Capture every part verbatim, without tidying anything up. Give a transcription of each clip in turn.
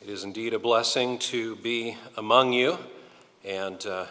It is indeed a blessing to be among you, and uh,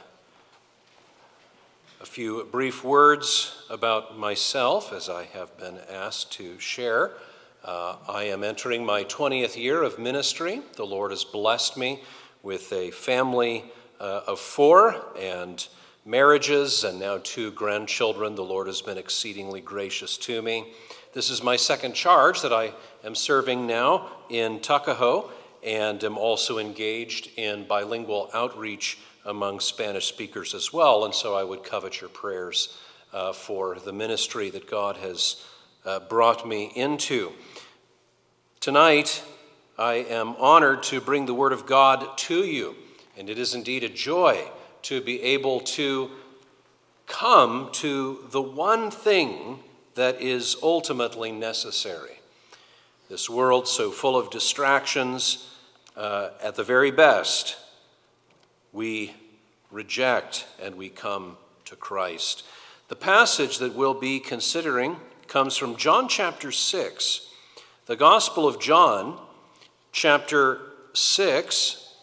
a few brief words about myself, as I have been asked to share. Uh, I am entering my twentieth year of ministry. The Lord has blessed me with a family uh, of four and marriages and now two grandchildren. The Lord has been exceedingly gracious to me. This is my second charge that I am serving now in Tuckahoe, and am also engaged in bilingual outreach among Spanish speakers as well. And so I would covet your prayers uh, for the ministry that God has uh, brought me into. Tonight, I am honored to bring the Word of God to you, and it is indeed a joy to be able to come to the one thing that is ultimately necessary. This world so full of distractions, uh, at the very best, we reject and we come to Christ. The passage that we'll be considering comes from John chapter six. The Gospel of John, chapter six.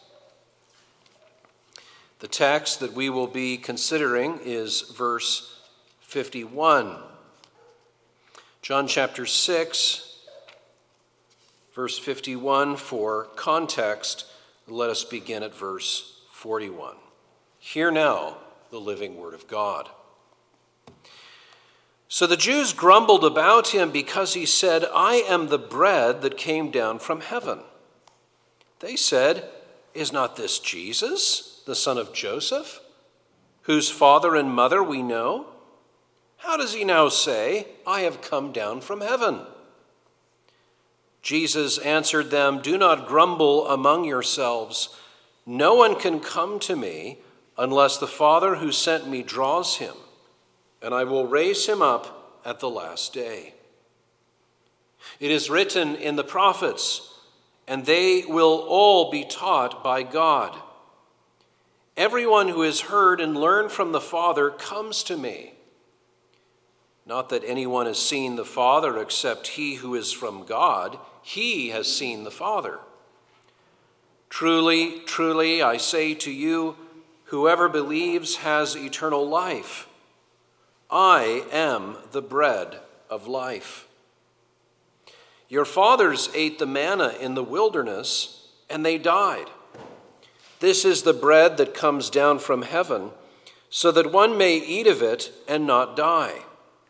The text that we will be considering is verse fifty-one. John chapter six, verse fifty-one. For context, let us begin at verse forty-one. Hear now the living word of God. So the Jews grumbled about him because he said, I am the bread that came down from heaven. They said, is not this Jesus, the son of Joseph, whose father and mother we know? How does he now say, I have come down from heaven? Jesus answered them, do not grumble among yourselves. No one can come to me unless the Father who sent me draws him, and I will raise him up at the last day. It is written in the prophets, and they will all be taught by God. Everyone who has heard and learned from the Father comes to me. Not that anyone has seen the Father except he who is from God. He has seen the Father. Truly, truly, I say to you, whoever believes has eternal life. I am the bread of life. Your fathers ate the manna in the wilderness, and they died. This is the bread that comes down from heaven, so that one may eat of it and not die.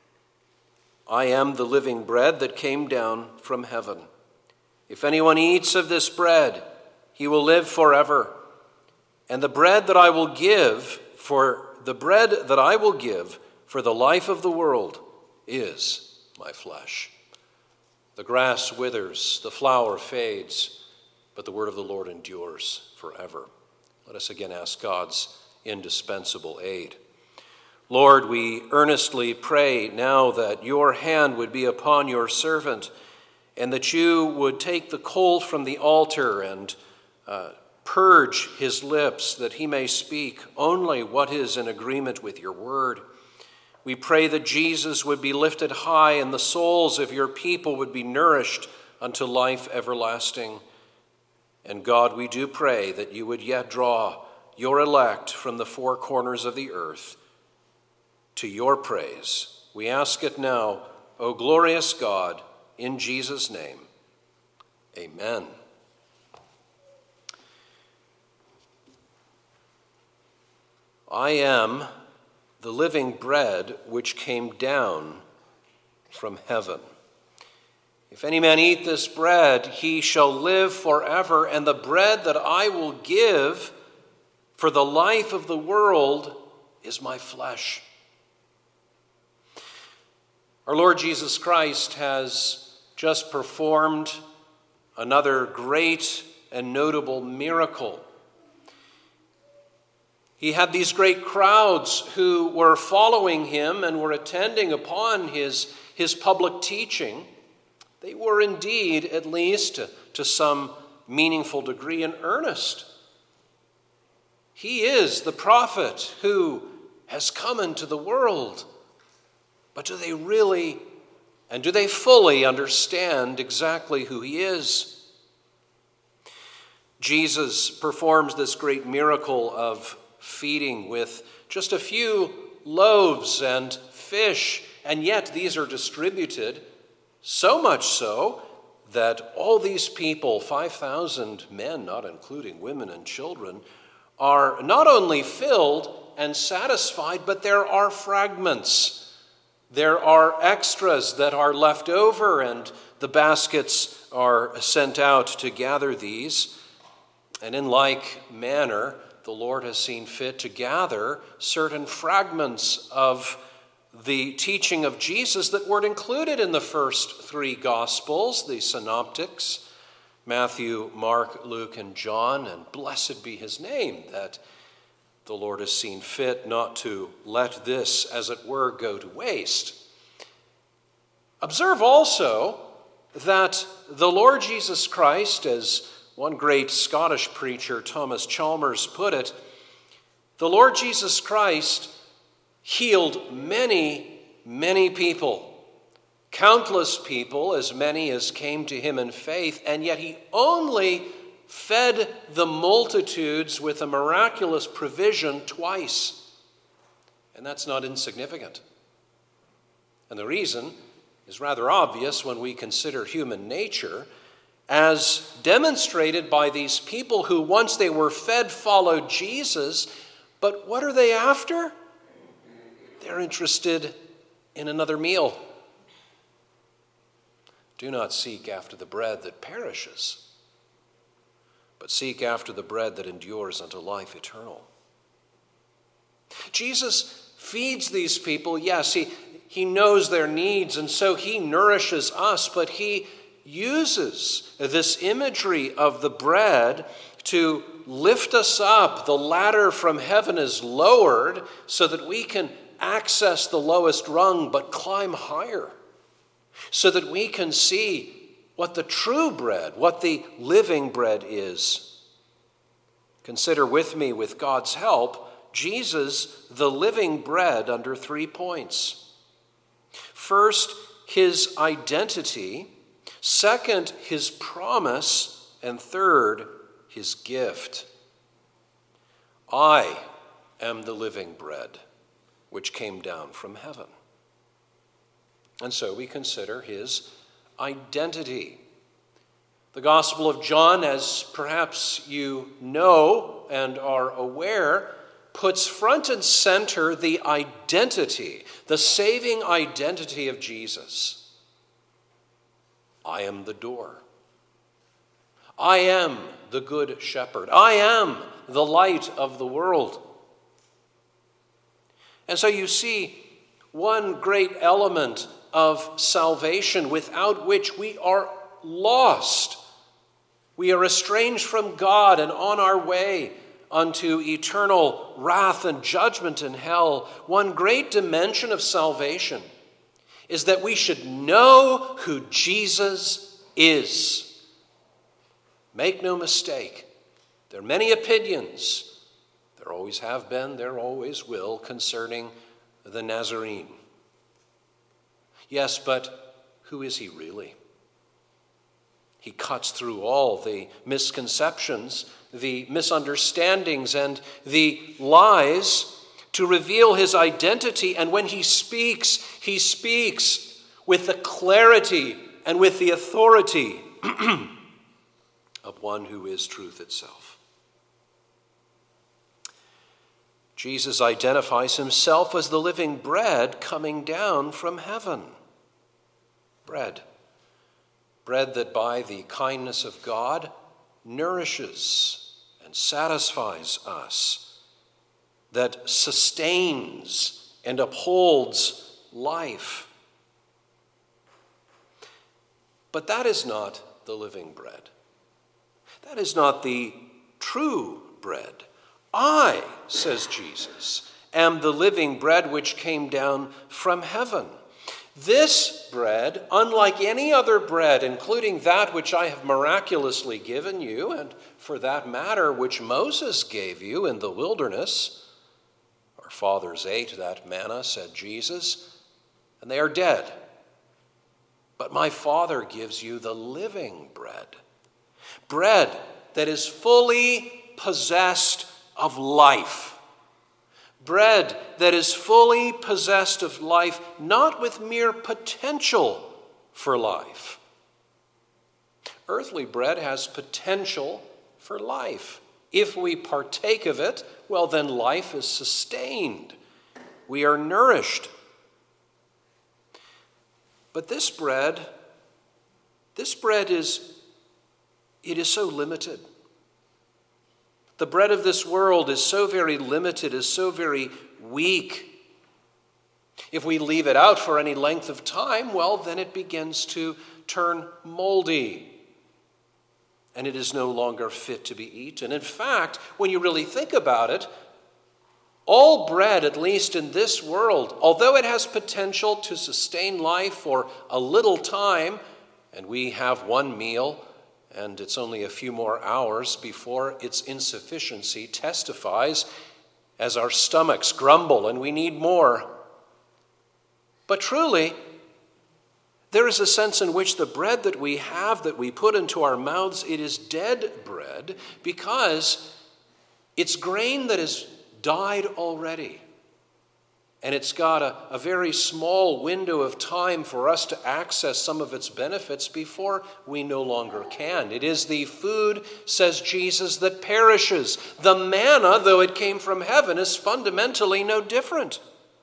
I am the living bread that came down from heaven. If anyone eats of this bread, he will live forever. And the bread that I will give for the bread that I will give for the life of the world is my flesh. The grass withers, the flower fades, but the word of the Lord endures forever. Let us again ask God's indispensable aid. Lord, we earnestly pray now that your hand would be upon your servant, and that you would take the coal from the altar and uh, purge his lips, that he may speak only what is in agreement with your word. We pray that Jesus would be lifted high and the souls of your people would be nourished unto life everlasting. And God, we do pray that you would yet draw your elect from the four corners of the earth to your praise. We ask it now, O glorious God, in Jesus' name. Amen. I am the living bread which came down from heaven. If any man eat this bread, he shall live forever, and the bread that I will give for the life of the world is my flesh. Our Lord Jesus Christ has just performed another great and notable miracle. He had these great crowds who were following him and were attending upon his, his public teaching. They were indeed, at least to, to some meaningful degree, in earnest. He is the prophet who has come into the world. But do they really and do they fully understand exactly who he is? Jesus performs this great miracle of feeding with just a few loaves and fish, and yet these are distributed, so much so that all these people, five thousand men, not including women and children, are not only filled and satisfied, but there are fragments. There are extras that are left over, and the baskets are sent out to gather these. And in like manner, the Lord has seen fit to gather certain fragments of the teaching of Jesus that weren't included in the first three Gospels, the synoptics, Matthew, Mark, Luke, and John. And blessed be his name that the Lord has seen fit not to let this, as it were, go to waste. Observe also that the Lord Jesus Christ, as one great Scottish preacher, Thomas Chalmers, put it, the Lord Jesus Christ healed many, many people, countless people, as many as came to him in faith, and yet he only fed the multitudes with a miraculous provision twice. And that's not insignificant. And the reason is rather obvious when we consider human nature, as demonstrated by these people who, once they were fed, followed Jesus. But what are they after? They're interested in another meal. Do not seek after the bread that perishes, but seek after the bread that endures unto life eternal. Jesus feeds these people. Yes, he, he knows their needs, and so he nourishes us, but he uses this imagery of the bread to lift us up. The ladder from heaven is lowered so that we can access the lowest rung but climb higher, so that we can see what the true bread, what the living bread is. Consider with me, with God's help, Jesus, the living bread, under three points. First, his identity. Second, his promise. And third, his gift. I am the living bread which came down from heaven. And so we consider his identity. The Gospel of John, as perhaps you know and are aware, puts front and center the identity, the saving identity of Jesus. I am the door. I am the good shepherd. I am the light of the world. And so you see one great element of salvation without which we are lost. We are estranged from God and on our way unto eternal wrath and judgment in hell. One great dimension of salvation is that we should know who Jesus is. Make no mistake, there are many opinions, there always have been, there always will, concerning the Nazarene. Yes, but who is he really? He cuts through all the misconceptions, the misunderstandings, and the lies to reveal his identity. And when he speaks, he speaks with the clarity and with the authority of one who is truth itself. Jesus identifies himself as the living bread coming down from heaven. Bread. Bread that by the kindness of God nourishes and satisfies us, that sustains and upholds life. But that is not the living bread. That is not the true bread. I, says Jesus, am the living bread which came down from heaven. This bread, unlike any other bread, including that which I have miraculously given you, and for that matter, which Moses gave you in the wilderness, our fathers ate that manna, said Jesus, and they are dead. But my Father gives you the living bread. Bread that is fully possessed of life. Bread that is fully possessed of life, not with mere potential for life. Earthly bread has potential for life. If we partake of it, well, then life is sustained. We are nourished. But this bread, this bread is, it is so limited. The bread of this world is so very limited, is so very weak. If we leave it out for any length of time, well, then it begins to turn moldy. And it is no longer fit to be eaten. In fact, when you really think about it, all bread, at least in this world, although it has potential to sustain life for a little time, and we have one meal, and it's only a few more hours before its insufficiency testifies as our stomachs grumble and we need more. But truly, there is a sense in which the bread that we have, that we put into our mouths, it is dead bread because it's grain that has died already. And it's got a, a very small window of time for us to access some of its benefits before we no longer can. It is the food, says Jesus, that perishes. The manna, though it came from heaven, is fundamentally no different.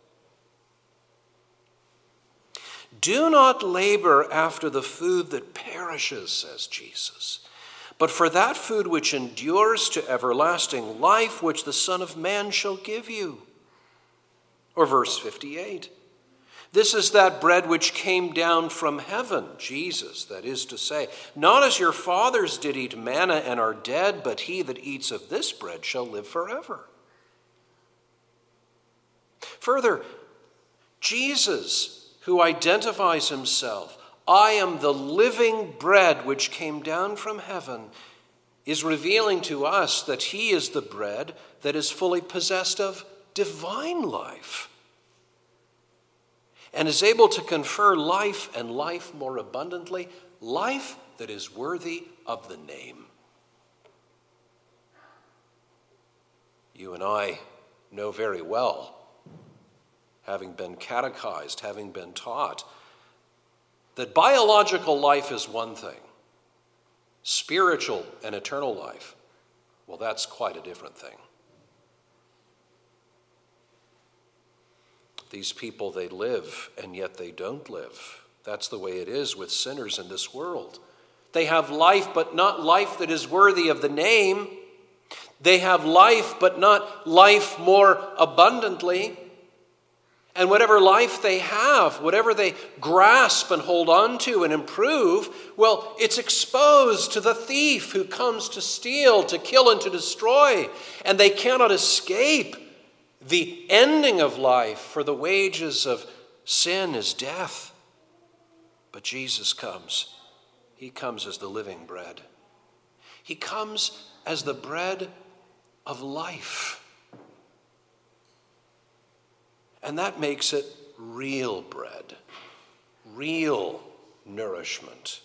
Do not labor after the food that perishes, says Jesus, but for that food which endures to everlasting life, which the Son of Man shall give you. Or verse fifty-eight. This is that bread which came down from heaven, Jesus, that is to say, not as your fathers did eat manna and are dead, but he that eats of this bread shall live forever. Further, Jesus, who identifies himself, I am the living bread which came down from heaven, is revealing to us that he is the bread that is fully possessed of divine life and is able to confer life and life more abundantly, life that is worthy of the name. You and I know very well, having been catechized, having been taught, that biological life is one thing. Spiritual and eternal life, well, that's quite a different thing. These people, they live, and yet they don't live. That's the way it is with sinners in this world. They have life, but not life that is worthy of the name. They have life, but not life more abundantly. And whatever life they have, whatever they grasp and hold on to and improve, well, it's exposed to the thief who comes to steal, to kill, and to destroy. And they cannot escape the ending of life, for the wages of sin is death. But Jesus comes. He comes as the living bread. He comes as the bread of life. And that makes it real bread, real nourishment.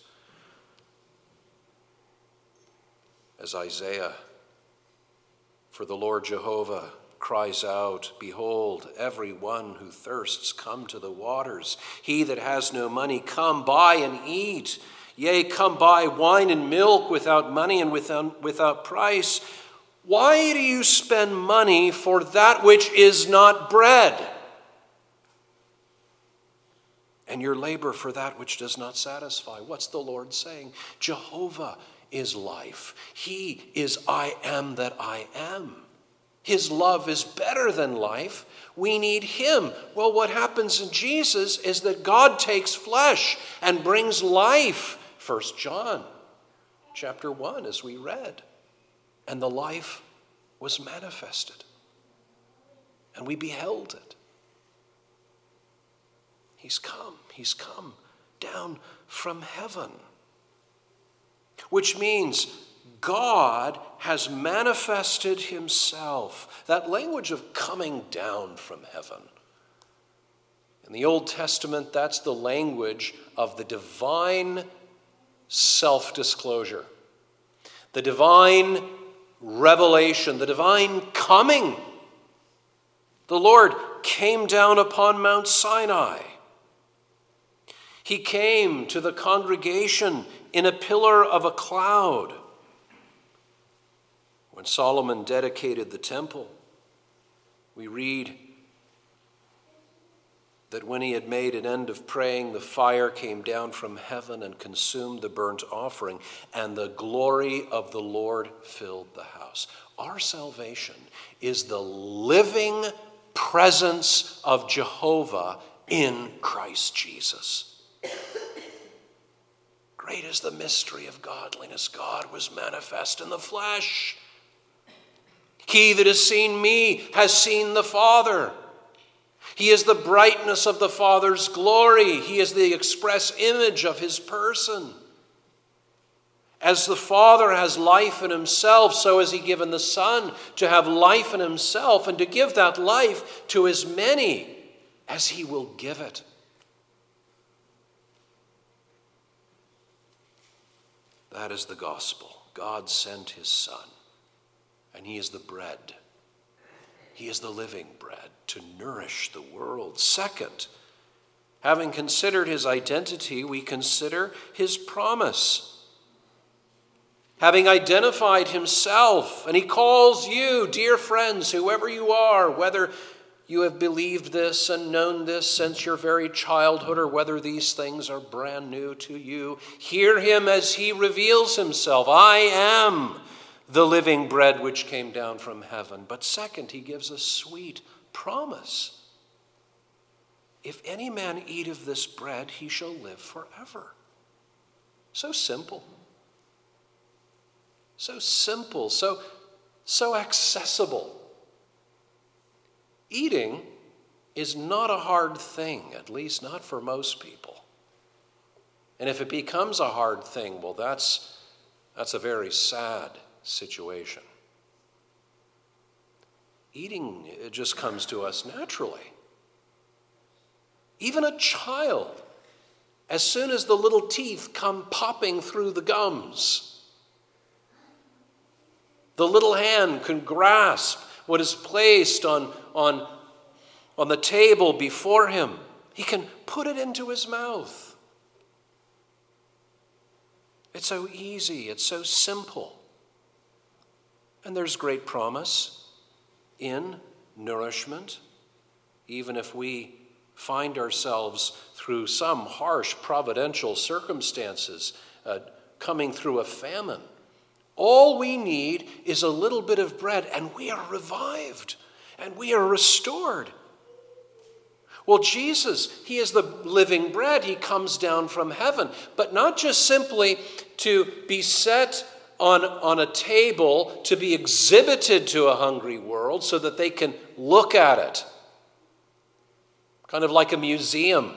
As Isaiah, for the Lord Jehovah cries out, behold, every one who thirsts, come to the waters. He that has no money, come buy and eat. Yea, come buy wine and milk without money and without, without price. Why do you spend money for that which is not bread, and your labor for that which does not satisfy? What's the Lord saying? Jehovah is life. He is I am that I am. His love is better than life. We need him. Well, what happens in Jesus is that God takes flesh and brings life. First John chapter one, as we read. And the life was manifested. And we beheld it. He's come. He's come down from heaven. Which means God has manifested himself. That language of coming down from heaven. In the Old Testament, that's the language of the divine self-disclosure. the divine revelation, the divine coming. The Lord came down upon Mount Sinai. He came to the congregation in a pillar of a cloud. When Solomon dedicated the temple, we read that when he had made an end of praying, the fire came down from heaven and consumed the burnt offering, and the glory of the Lord filled the house. Our salvation is the living presence of Jehovah in Christ Jesus. Great is the mystery of godliness. God was manifest in the flesh. He that has seen me has seen the Father. He is the brightness of the Father's glory. He is the express image of his person. As the Father has life in himself, so has he given the Son to have life in himself and to give that life to as many as he will give it. That is the gospel. God sent his Son, and he is the bread. He is the living bread to nourish the world. Second, having considered his identity, we consider his promise. Having identified himself, and he calls you, dear friends, whoever you are, whether you have believed this and known this since your very childhood, or whether these things are brand new to you, hear him as he reveals himself. I am the living bread which came down from heaven. But second, he gives a sweet promise. If any man eat of this bread, he shall live forever. So simple. So simple, so, so accessible. Eating is not a hard thing, at least not for most people. And if it becomes a hard thing, well, that's, that's a very sad situation. Eating, it just comes to us naturally. Even a child, as soon as the little teeth come popping through the gums, the little hand can grasp what is placed on, on, on the table before him. He can put it into his mouth. It's so easy, it's so simple. And there's great promise in nourishment, even if we find ourselves through some harsh providential circumstances, uh, coming through a famine. All we need is a little bit of bread, and we are revived, and we are restored. Well, Jesus, he is the living bread. He comes down from heaven, but not just simply to be set on, on a table to be exhibited to a hungry world so that they can look at it. Kind of like a museum.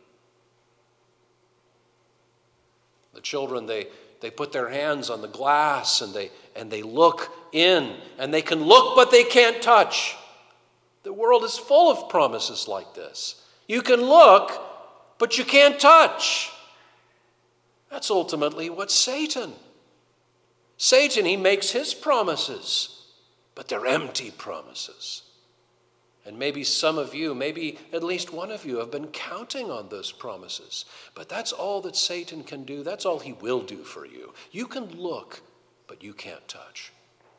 The children, they, they put their hands on the glass and they, and they look in, and they can look but they can't touch. The world is full of promises like this. You can look, but you can't touch. That's ultimately what Satan. Satan, he makes his promises, but they're empty promises. And maybe some of you, maybe at least one of you, have been counting on those promises. But that's all that Satan can do. That's all he will do for you. You can look, but you can't touch.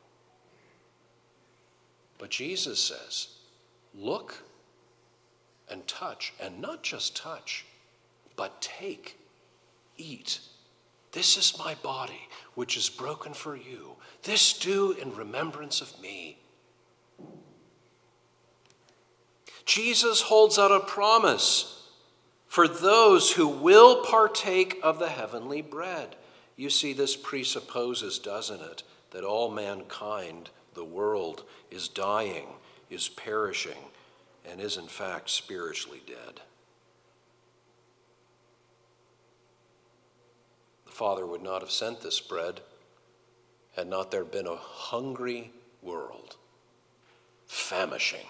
But Jesus says, look and touch, and not just touch, but take, eat. This is my body, which is broken for you. This do in remembrance of me. Jesus holds out a promise for those who will partake of the heavenly bread. You see, this presupposes, doesn't it, that all mankind, the world, is dying, is perishing, and is in fact spiritually dead. The Father would not have sent this bread had not there been a hungry world, famishing,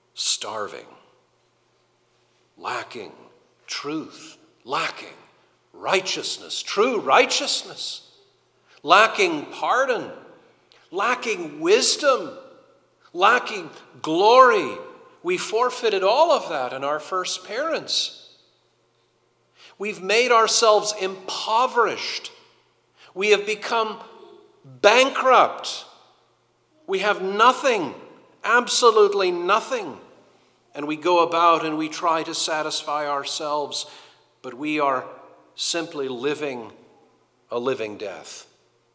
starving, lacking truth, lacking righteousness, true righteousness, lacking pardon, lacking wisdom, lacking glory. We forfeited all of that in our first parents. We've made ourselves impoverished. We have become bankrupt. We have nothing, absolutely nothing. And we go about and we try to satisfy ourselves, but we are simply living a living death.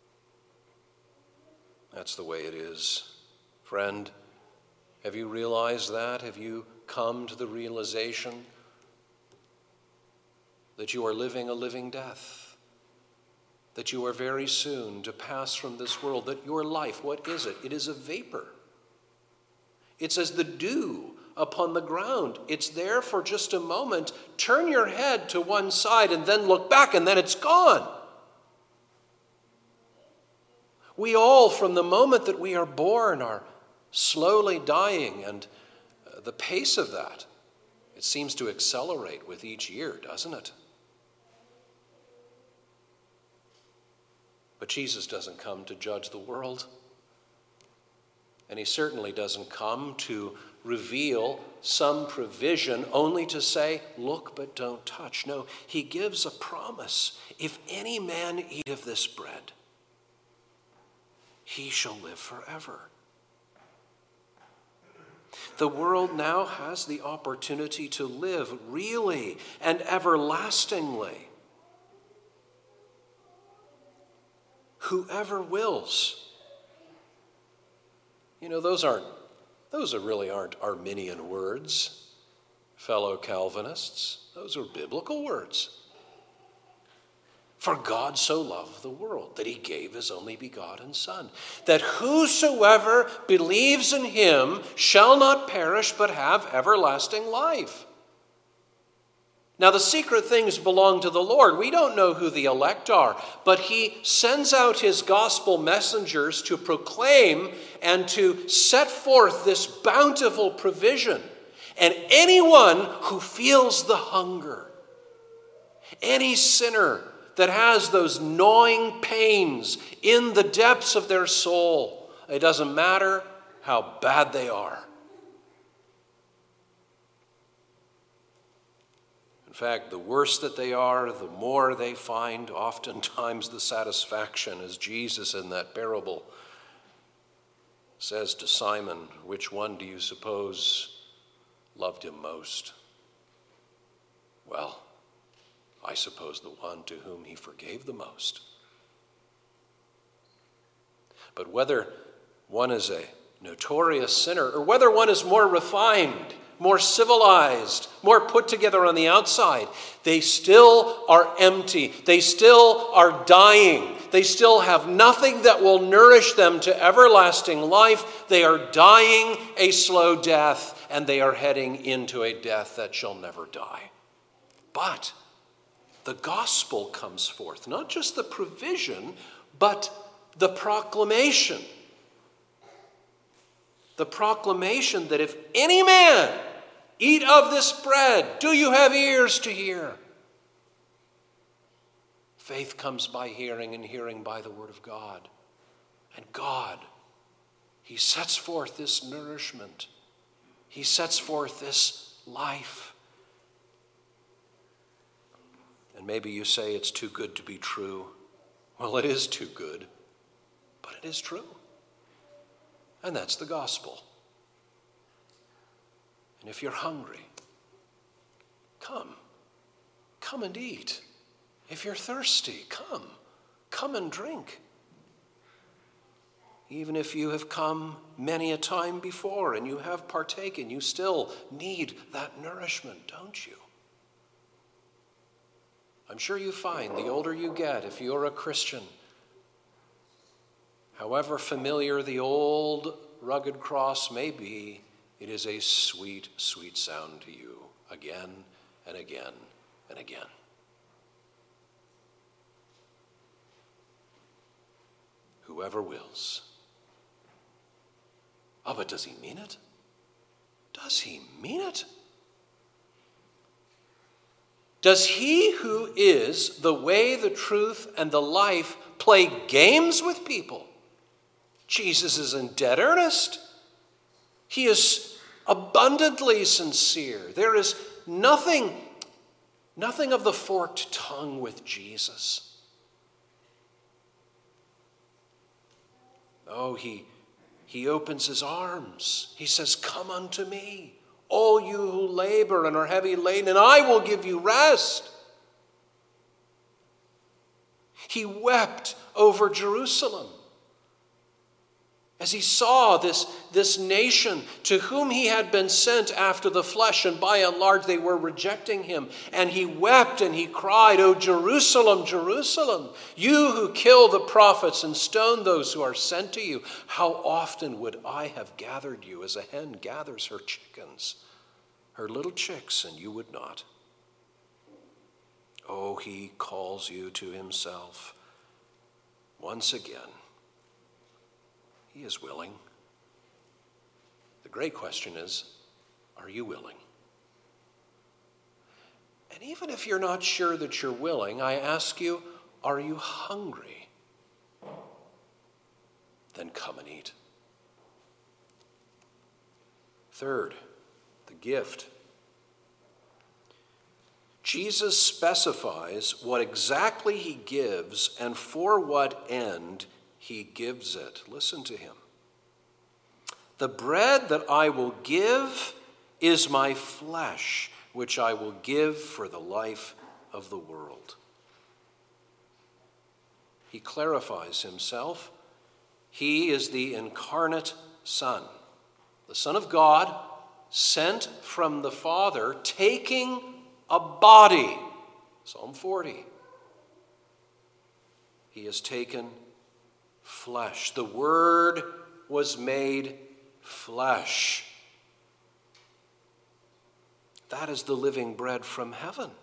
That's the way it is. Friend, have you realized that? Have you come to the realization that you are living a living death? That you are very soon to pass from this world? That your life, what is it? It is a vapor. It's as the dew upon the ground. It's there for just a moment. Turn your head to one side and then look back, and then it's gone. We all, from the moment that we are born, are slowly dying, and the pace of that, it seems to accelerate with each year, doesn't it? But Jesus doesn't come to judge the world. And he certainly doesn't come to reveal some provision only to say, look but don't touch. No, he gives a promise. If any man eat of this bread, he shall live forever. The world now has the opportunity to live really and everlastingly. Whoever wills. You know, those aren't, those are really aren't Arminian words, fellow Calvinists. Those are biblical words. For God so loved the world that he gave his only begotten Son, that whosoever believes in him shall not perish but have everlasting life. Now, the secret things belong to the Lord. We don't know who the elect are, but he sends out his gospel messengers to proclaim and to set forth this bountiful provision. And anyone who feels the hunger, any sinner that has those gnawing pains in the depths of their soul, it doesn't matter how bad they are. In fact, the worse that they are, the more they find oftentimes the satisfaction, as Jesus in that parable says to Simon, which one do you suppose loved him most? Well, I suppose the one to whom he forgave the most. But whether one is a notorious sinner or whether one is more refined, more civilized, more put together on the outside, they still are empty. They still are dying. They still have nothing that will nourish them to everlasting life. They are dying a slow death, and they are heading into a death that shall never die. But the gospel comes forth, not just the provision, but the proclamation. The proclamation that if any man eat of this bread, do you have ears to hear? Faith comes by hearing, and hearing by the word of God. And God, he sets forth this nourishment. He sets forth this life. And maybe you say it's too good to be true. Well, it is too good, but it is true. And that's the gospel. And if you're hungry, come. Come and eat. If you're thirsty, come. Come and drink. Even if you have come many a time before and you have partaken, you still need that nourishment, don't you? I'm sure you find the older you get, if you're a Christian, however familiar the old rugged cross may be, it is a sweet, sweet sound to you again and again and again. Whoever wills. Oh, but does he mean it? Does he mean it? Does he who is the way, the truth, and the life play games with people? Jesus is in dead earnest. He is abundantly sincere. There is nothing, nothing of the forked tongue with Jesus. Oh, he, he opens his arms. He says, "Come unto me, all you who labor and are heavy laden, and I will give you rest." He wept over Jerusalem as he saw this, this nation to whom he had been sent after the flesh, and by and large they were rejecting him. And he wept and he cried, "O Jerusalem, Jerusalem, you who kill the prophets and stone those who are sent to you, how often would I have gathered you as a hen gathers her chickens, her little chicks, and you would not." Oh, he calls you to himself once again. He is willing. The great question is, are you willing? And even if you're not sure that you're willing, I ask you, are you hungry? Then come and eat. Third, the gift. Jesus specifies what exactly he gives and for what end he gives it. Listen to him. "The bread that I will give is my flesh, which I will give for the life of the world." He clarifies himself. He is the incarnate Son, the Son of God, sent from the Father, taking a body. Psalm forty. He has taken flesh. The Word was made flesh. That is the living bread from heaven.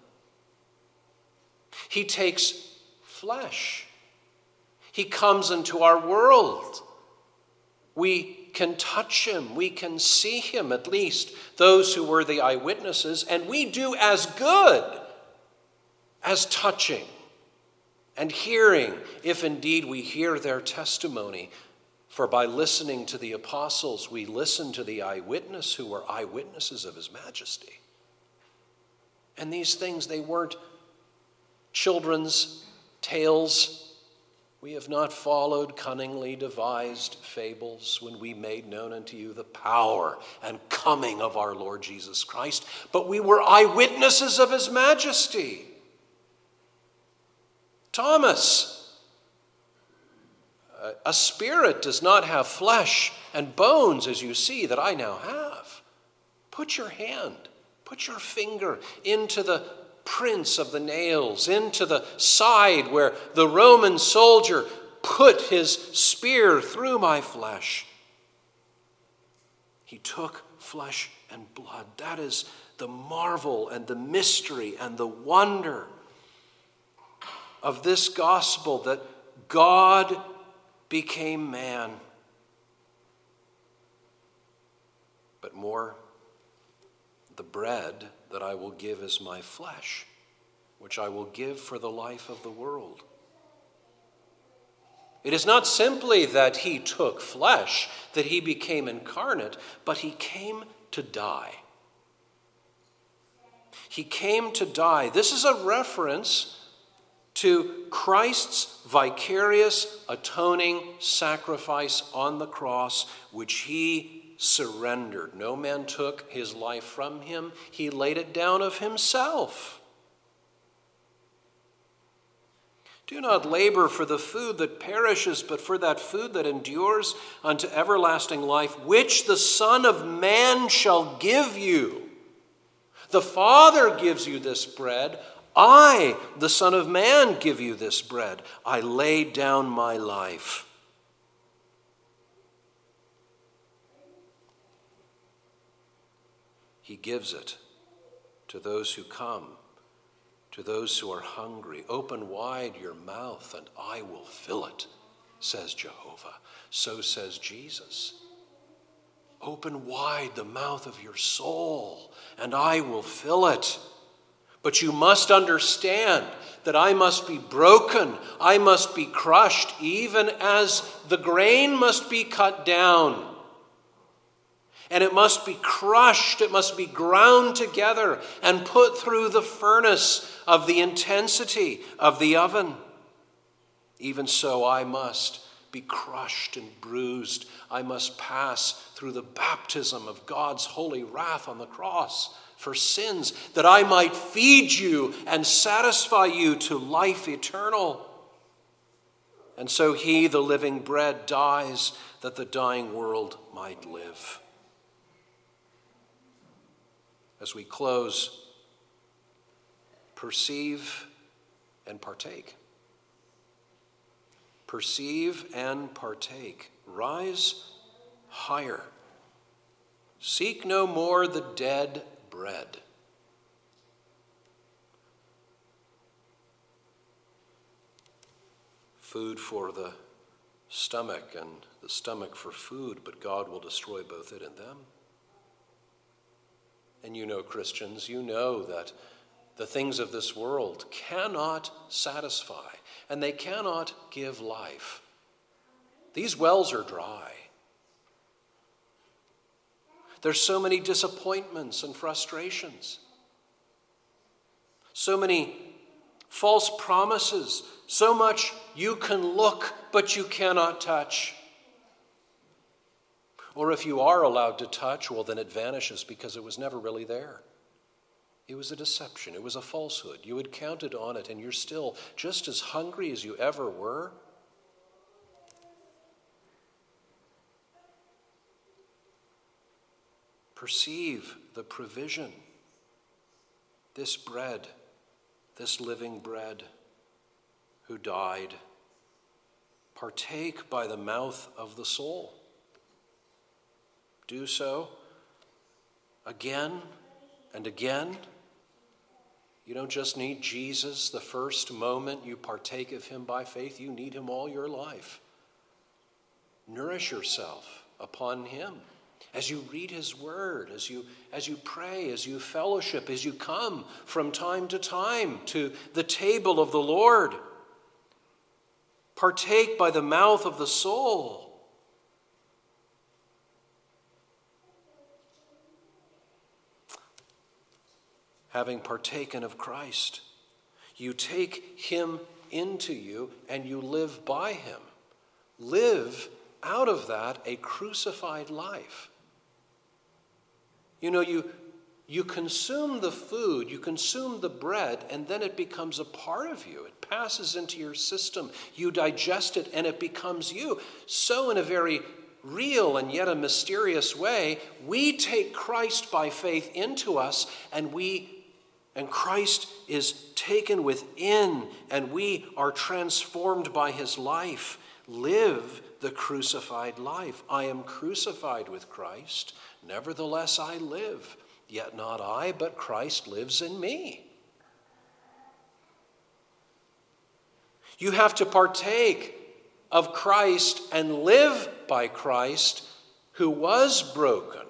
He takes flesh. He comes into our world. We can touch him. We can see him, at least those who were the eyewitnesses, and we do as good as touching and hearing, if indeed we hear their testimony. For by listening to the apostles, we listen to the eyewitness who were eyewitnesses of his majesty. And these things, they weren't children's tales. We have not followed cunningly devised fables when we made known unto you the power and coming of our Lord Jesus Christ, but we were eyewitnesses of his majesty. Thomas, a spirit does not have flesh and bones as you see that I now have. Put your hand, put your finger into the prints of the nails, into the side where the Roman soldier put his spear through my flesh. He took flesh and blood. That is the marvel and the mystery and the wonder of this gospel, that God became man. But more, the bread that I will give is my flesh, which I will give for the life of the world. It is not simply that he took flesh, that he became incarnate, but he came to die. He came to die. This is a reference to Christ's vicarious atoning sacrifice on the cross, which he surrendered. No man took his life from him. He laid it down of himself. Do not labor for the food that perishes, but for that food that endures unto everlasting life, which the Son of Man shall give you. The Father gives you this bread. I, the Son of Man, give you this bread. I lay down my life. He gives it to those who come, to those who are hungry. Open wide your mouth and I will fill it, says Jehovah. So says Jesus. Open wide the mouth of your soul and I will fill it. But you must understand that I must be broken, I must be crushed, even as the grain must be cut down. And it must be crushed, it must be ground together and put through the furnace of the intensity of the oven. Even so, I must be crushed and bruised. I must pass through the baptism of God's holy wrath on the cross for sins, that I might feed you and satisfy you to life eternal. And so he, the living bread, dies that the dying world might live. As we close, perceive and partake. Perceive and partake. Rise higher. Seek no more the dead bread. Food for the stomach and the stomach for food, but God will destroy both it and them. And you know, Christians, you know that the things of this world cannot satisfy, and they cannot give life. These wells are dry. There's so many disappointments and frustrations. So many false promises. So much you can look, but you cannot touch. Or if you are allowed to touch, well, then it vanishes because it was never really there. It was a deception. It was a falsehood. You had counted on it, and you're still just as hungry as you ever were. Perceive the provision. This bread, this living bread, who died, partake by the mouth of the soul. Do so again and again. You don't just need Jesus the first moment you partake of him by faith. You need him all your life. Nourish yourself upon him as you read his word, as you, as you pray, as you fellowship, as you come from time to time to the table of the Lord. Partake by the mouth of the soul. Having partaken of Christ, you take him into you and you live by him. Live out of that a crucified life. You know, you, you consume the food, you consume the bread, and then it becomes a part of you. It passes into your system. You digest it, and it becomes you. So in a very real and yet a mysterious way, we take Christ by faith into us, and we and Christ is taken within, and we are transformed by his life. Live the crucified life. I am crucified with Christ. Nevertheless, I live. Yet not I, but Christ lives in me. You have to partake of Christ and live by Christ, who was broken.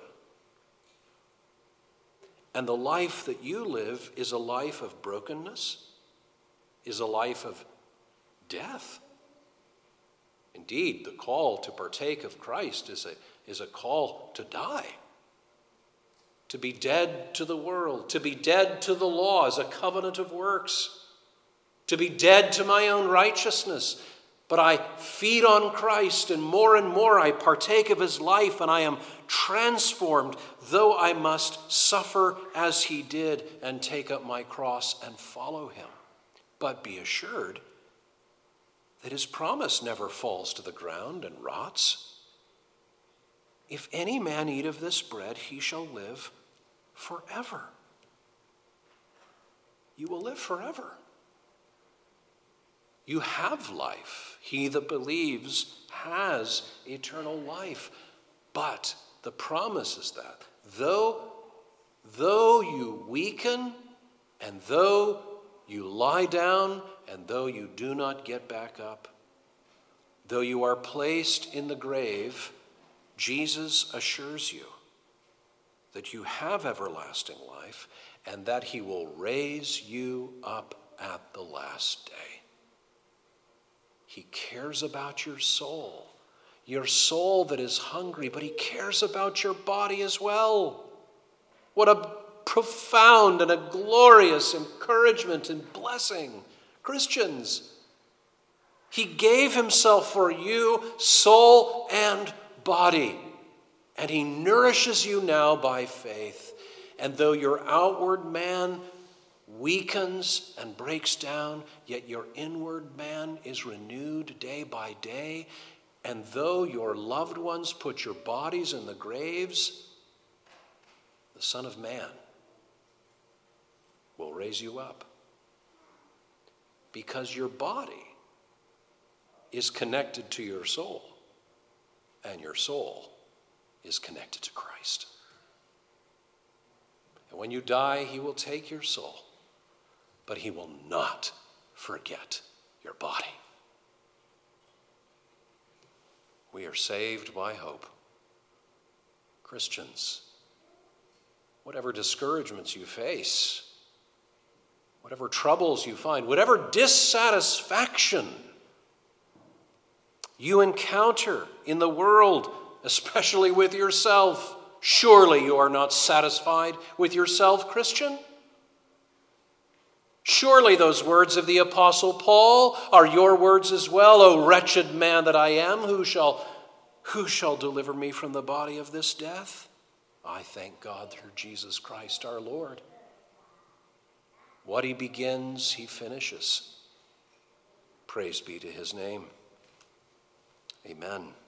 And the life that you live is a life of brokenness, is a life of death. Indeed, the call to partake of Christ is a, is a call to die, to be dead to the world, to be dead to the law as a covenant of works, to be dead to my own righteousness. But I feed on Christ, and more and more I partake of his life, and I am transformed, though I must suffer as he did and take up my cross and follow him. But be assured that his promise never falls to the ground and rots. If any man eat of this bread, he shall live forever. You will live forever. You have life. He that believes has eternal life. But the promise is that though, though you weaken, and though you lie down, and though you do not get back up, though you are placed in the grave, Jesus assures you that you have everlasting life, and that he will raise you up at the last day. He cares about your soul, your soul that is hungry, but he cares about your body as well. What a profound and a glorious encouragement and blessing. Christians, he gave himself for you, soul and body, and he nourishes you now by faith. And though your outward man weakens and breaks down, yet your inward man is renewed day by day. And though your loved ones put your bodies in the graves, the Son of Man will raise you up. Because your body is connected to your soul, and your soul is connected to Christ. And when you die, he will take your soul, but he will not forget your body. We are saved by hope. Christians, whatever discouragements you face, whatever troubles you find, whatever dissatisfaction you encounter in the world, especially with yourself, surely you are not satisfied with yourself, Christian? Surely those words of the Apostle Paul are your words as well. O wretched man that I am, who shall, who shall deliver me from the body of this death? I thank God through Jesus Christ our Lord. What he begins, he finishes. Praise be to his name. Amen.